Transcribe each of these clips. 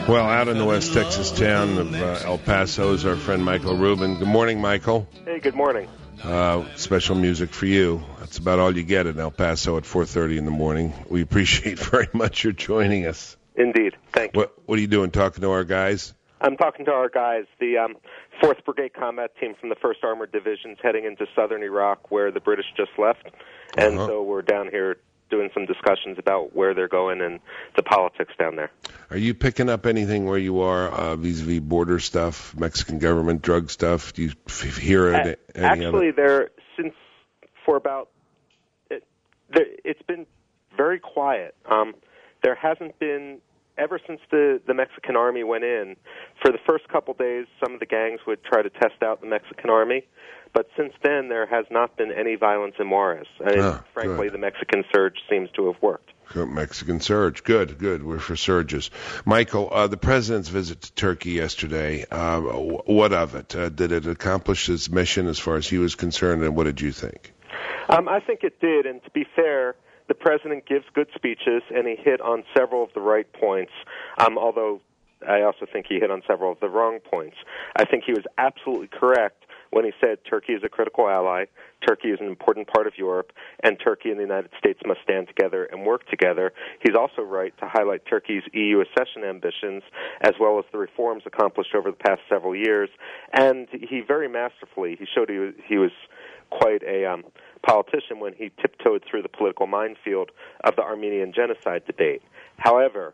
Well, out in the West Texas town of El Paso is our friend Michael Rubin. Good morning, Michael. Hey, good morning. Special music for you. That's about all you get in El Paso at 4:30 in the morning. We appreciate very much your joining us. Indeed. Thank you. What are you doing, talking to our guys? I'm talking to our guys, the 4th Brigade Combat Team from the 1st Armored Division's heading into southern Iraq where the British just left. And so we're down here doing some discussions about where they're going and the politics down there. Are you picking up anything where you are vis-a-vis border stuff, Mexican government drug stuff? Do you hear any Actually, other? It's been very quiet. There hasn't been, ever since the Mexican army went in, for the first couple days, some of the gangs would try to test out the Mexican army. But since then, there has not been any violence in Juarez. And frankly, good. The Mexican surge seems to have worked. Mexican surge. Good. We're for surges. Michael, the president's visit to Turkey yesterday, what of it? Did it accomplish his mission as far as he was concerned, and what did you think? I think it did, and to be fair, the president gives good speeches, and he hit on several of the right points, although I also think he hit on several of the wrong points. I think he was absolutely correct when he said Turkey is a critical ally, Turkey is an important part of Europe, and Turkey and the United States must stand together and work together. He's also right to highlight Turkey's EU accession ambitions, as well as the reforms accomplished over the past several years. And he very masterfully, he showed he was quite a politician when he tiptoed through the political minefield of the Armenian genocide debate. However,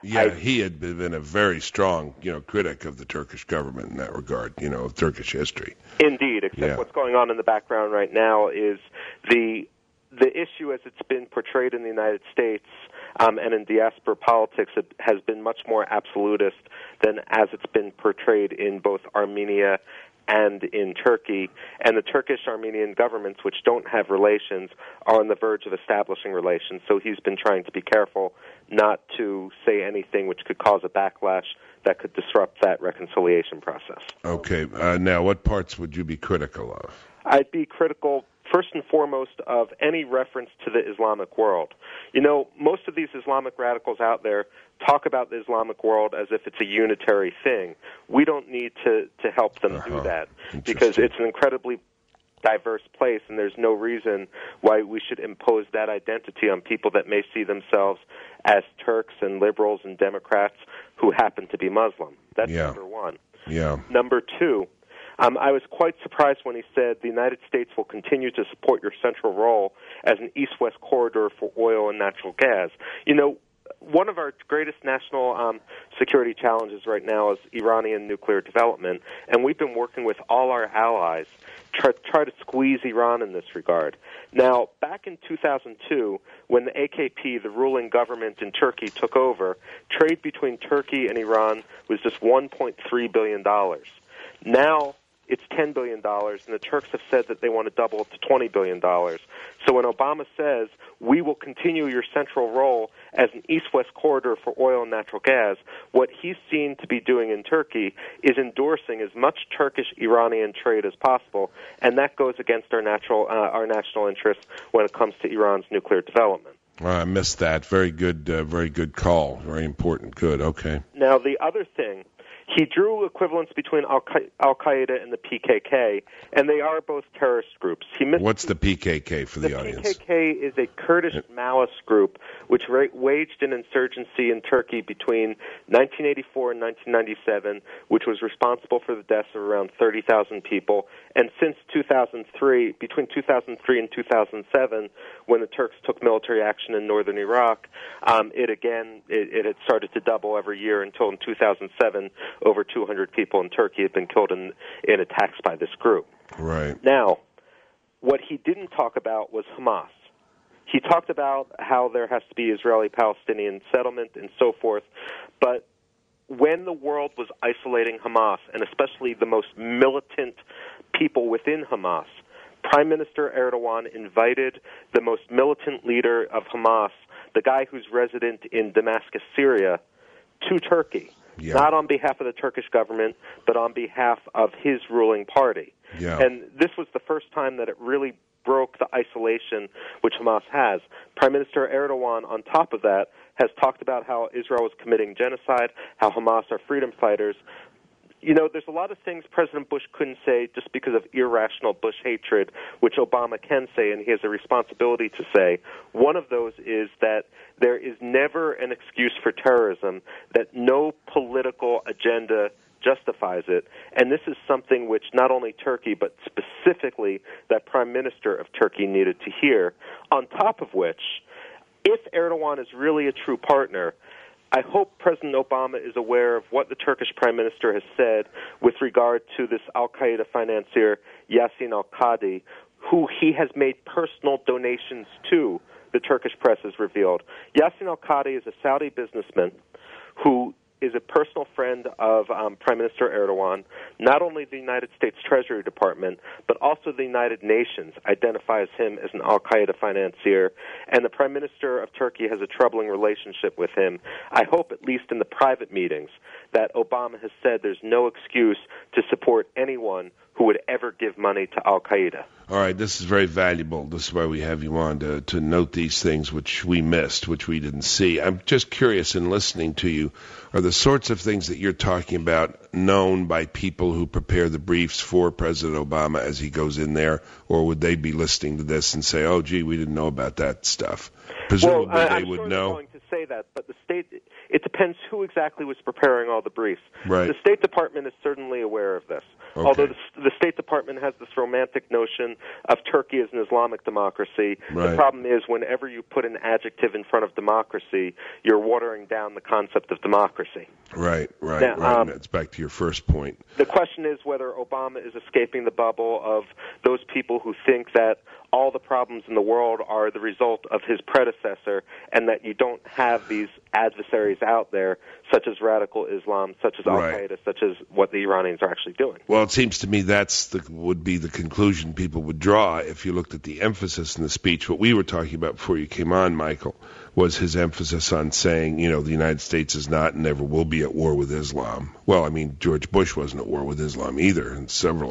he had been a very strong, critic of the Turkish government in that regard, of Turkish history. Indeed, except what's going on in the background right now is the issue as it's been portrayed in the United States and in diaspora politics has been much more absolutist than as it's been portrayed in both Armenia and in Turkey, and the Turkish-Armenian governments, which don't have relations, are on the verge of establishing relations. So he's been trying to be careful not to say anything which could cause a backlash that could disrupt that reconciliation process. Okay. Now, what parts would you be critical of? I'd be critical, first and foremost, of any reference to the Islamic world. Most of these Islamic radicals out there talk about the Islamic world as if it's a unitary thing. We don't need to help them do that because it's an incredibly diverse place, and there's no reason why we should impose that identity on people that may see themselves as Turks and liberals and Democrats who happen to be Muslim. That's number one. Yeah. Number two, I was quite surprised when he said the United States will continue to support your central role as an east-west corridor for oil and natural gas. One of our greatest national security challenges right now is Iranian nuclear development, and we've been working with all our allies to try to squeeze Iran in this regard. Now, back in 2002, when the AKP, the ruling government in Turkey, took over, trade between Turkey and Iran was just $1.3 billion. Now, it's $10 billion, and the Turks have said that they want to double it to $20 billion. So when Obama says, we will continue your central role as an east-west corridor for oil and natural gas, what he's seen to be doing in Turkey is endorsing as much Turkish-Iranian trade as possible, and that goes against our national interests when it comes to Iran's nuclear development. I missed that. Very good call. Very important. Good. Okay. Now, the other thing, he drew equivalence between Al-Qaeda and the PKK, and they are both terrorist groups. What's the PKK for the audience? The PKK is a Kurdish Maoist group which waged an insurgency in Turkey between 1984 and 1997, which was responsible for the deaths of around 30,000 people. And since 2003, between 2003 and 2007, when the Turks took military action in northern Iraq, it had started to double every year until in 2007, over 200 people in Turkey had been killed in attacks by this group. Right. Now, what he didn't talk about was Hamas. He talked about how there has to be Israeli-Palestinian settlement and so forth, but when the world was isolating Hamas, and especially the most militant people within Hamas, Prime Minister Erdogan invited the most militant leader of Hamas, the guy who's resident in Damascus, Syria, to Turkey. Yeah. Not on behalf of the Turkish government, but on behalf of his ruling party. Yeah. And this was the first time that it really broke the isolation which Hamas has. Prime Minister Erdogan, on top of that, has talked about how Israel is committing genocide, how Hamas are freedom fighters. You know, there's a lot of things President Bush couldn't say just because of irrational Bush hatred, which Obama can say, and he has a responsibility to say. One of those is that there is never an excuse for terrorism, that no political agenda justifies it. And this is something which not only Turkey, but specifically that Prime Minister of Turkey needed to hear. On top of which, if Erdogan is really a true partner, I hope President Obama is aware of what the Turkish Prime Minister has said with regard to this al-Qaeda financier, Yassin al-Qadi, who he has made personal donations to, the Turkish press has revealed. Yassin al-Qadi is a Saudi businessman who is a personal friend of Prime Minister Erdogan. Not only the United States Treasury Department, but also the United Nations identifies him as an al-Qaeda financier, and the Prime Minister of Turkey has a troubling relationship with him. I hope, at least in the private meetings, that Obama has said there's no excuse to support anyone who would ever give money to al-Qaeda. All right, this is very valuable. This is why we have you on, to note these things which we missed, which we didn't see. I'm just curious in listening to you, are the sorts of things that you're talking about known by people who prepare the briefs for President Obama as he goes in there, or would they be listening to this and say, oh, gee, we didn't know about that stuff? Presumably I'm they would sure know. They're going to say that, but the state, it depends who exactly was preparing all the briefs. Right. The State Department is certainly aware of this. Okay. Although the State Department has this romantic notion of Turkey as an Islamic democracy, right. The problem is whenever you put an adjective in front of democracy, you're watering down the concept of democracy. Right. Now, That's back to your first point. The question is whether Obama is escaping the bubble of those people who think that all the problems in the world are the result of his predecessor, and that you don't have these adversaries out there, such as radical Islam, such as al-Qaeda, such as what the Iranians are actually doing. Well, it seems to me would be the conclusion people would draw if you looked at the emphasis in the speech. What we were talking about before you came on, Michael, was his emphasis on saying, you know, the United States is not and never will be at war with Islam. Well, I mean, George Bush wasn't at war with Islam either, and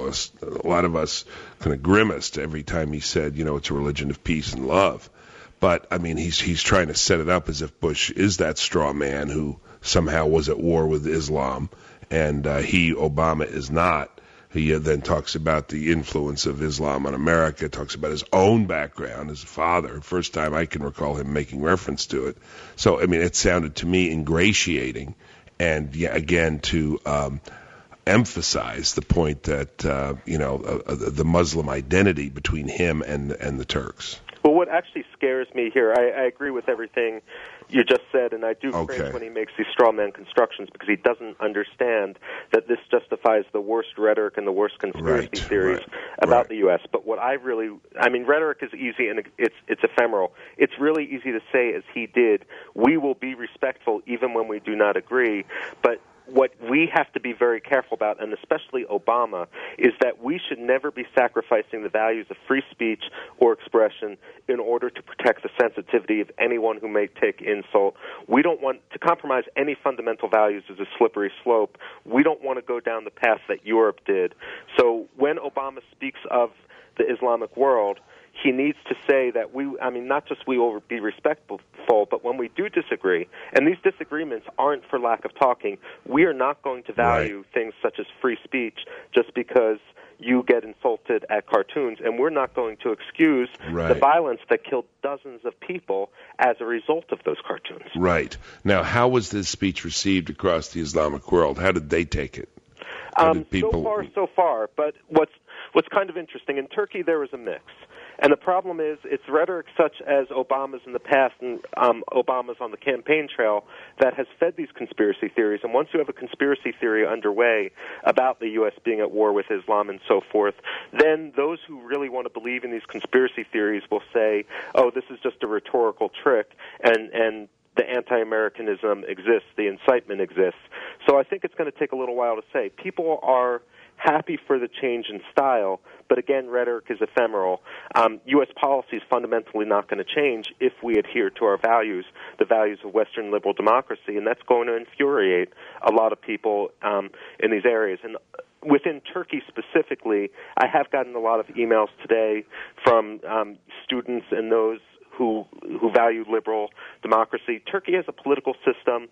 a lot of us kind of grimaced every time he said, you know, it's a religion of peace and love. But, I mean, he's trying to set it up as if Bush is that straw man who somehow was at war with Islam, and Obama, is not. He then talks about the influence of Islam on America, talks about his own background as a father. First time I can recall him making reference to it. So, I mean, it sounded to me ingratiating, and again, to emphasize the point that, the Muslim identity between him and the Turks. Well, what actually scares me here, I agree with everything you just said, and I do cringe when he makes these straw man constructions, because he doesn't understand that this justifies the worst rhetoric and the worst conspiracy theories about the U.S. But what rhetoric is easy and it's ephemeral. It's really easy to say, as he did, we will be respectful even when we do not agree, but what we have to be very careful about, and especially Obama, is that we should never be sacrificing the values of free speech or expression in order to protect the sensitivity of anyone who may take insult. We don't want to compromise any fundamental values as a slippery slope. We don't want to go down the path that Europe did. So when Obama speaks of the Islamic world, he needs to say that not just we will be respectful, but when we do disagree, and these disagreements aren't for lack of talking, we are not going to value things such as free speech just because you get insulted at cartoons, and we're not going to excuse the violence that killed dozens of people as a result of those cartoons. Right. Now, how was this speech received across the Islamic world? How did they take it? So far. But what's kind of interesting, in Turkey there was a mix. And the problem is, it's rhetoric such as Obama's in the past and Obama's on the campaign trail that has fed these conspiracy theories. And once you have a conspiracy theory underway about the U.S. being at war with Islam and so forth, then those who really want to believe in these conspiracy theories will say, oh, this is just a rhetorical trick, and the anti-Americanism exists, the incitement exists. So I think it's going to take a little while to say. People are happy for the change in style, but again, rhetoric is ephemeral. U.S. policy is fundamentally not going to change if we adhere to our values, the values of Western liberal democracy, and that's going to infuriate a lot of people in these areas. And within Turkey specifically, I have gotten a lot of emails today from students and those who value liberal democracy. Turkey has a political system,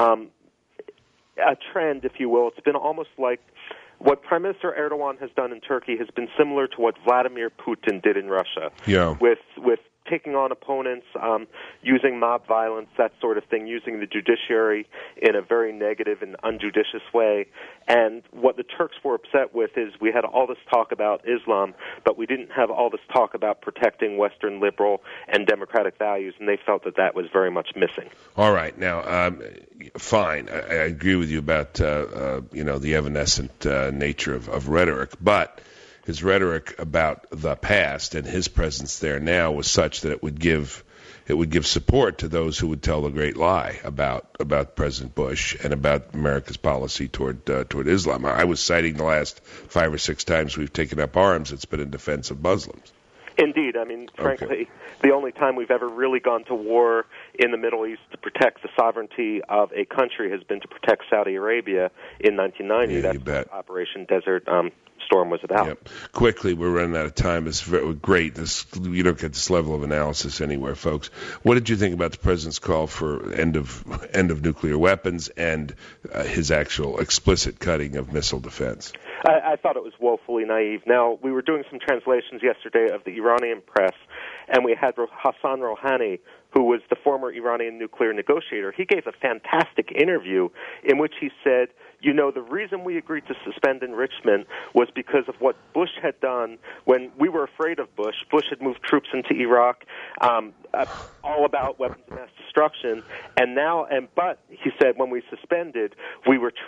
a trend, if you will. It's been almost like what Prime Minister Erdogan has done in Turkey has been similar to what Vladimir Putin did in Russia. Yeah. With taking on opponents, using mob violence, that sort of thing, using the judiciary in a very negative and unjudicious way. And what the Turks were upset with is we had all this talk about Islam, but we didn't have all this talk about protecting Western liberal and democratic values, and they felt that that was very much missing. All right. Now, fine. I agree with you about, the evanescent nature of rhetoric, but his rhetoric about the past and his presence there now was such that it would give support to those who would tell the great lie about President Bush and about America's policy toward Islam. I was citing the last 5 or 6 times we've taken up arms, it's been in defense of Muslims. Indeed. I mean, frankly, the only time we've ever really gone to war in the Middle East to protect the sovereignty of a country has been to protect Saudi Arabia in 1990. Yeah, that's what Operation Desert Storm was about. Yep. Quickly, we're running out of time. It's great. You don't get this level of analysis anywhere, folks. What did you think about the president's call for end of nuclear weapons and his actual explicit cutting of missile defense? I thought it was woefully naive. Now, we were doing some translations yesterday of the Iranian press, and we had Hassan Rouhani, who was the former Iranian nuclear negotiator. He gave a fantastic interview in which he said, the reason we agreed to suspend enrichment was because of what Bush had done when we were afraid of Bush. Bush had moved troops into Iraq, all about weapons of mass destruction, but he said when we suspended, we were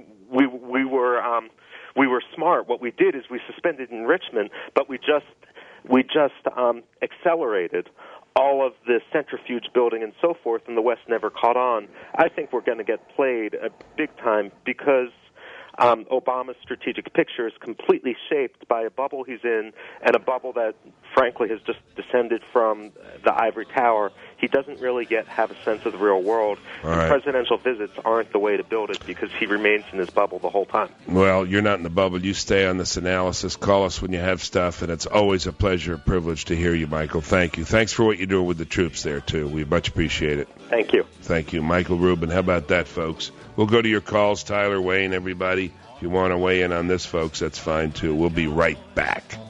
smart. What we did is we suspended enrichment, but we just accelerated all of the centrifuge building and so forth, and the West never caught on. I think we're going to get played big time because Obama's strategic picture is completely shaped by a bubble he's in and a bubble that, frankly, has just descended from the ivory tower. He doesn't really yet have a sense of the real world. And presidential visits aren't the way to build it because he remains in his bubble the whole time. Well, you're not in the bubble. You stay on this analysis. Call us when you have stuff, and it's always a pleasure, a privilege to hear you, Michael. Thank you. Thanks for what you're doing with the troops there, too. We much appreciate it. Thank you. Thank you. Michael Rubin. How about that, folks? We'll go to your calls, Tyler, Wayne, everybody. If you want to weigh in on this, folks, that's fine, too. We'll be right back.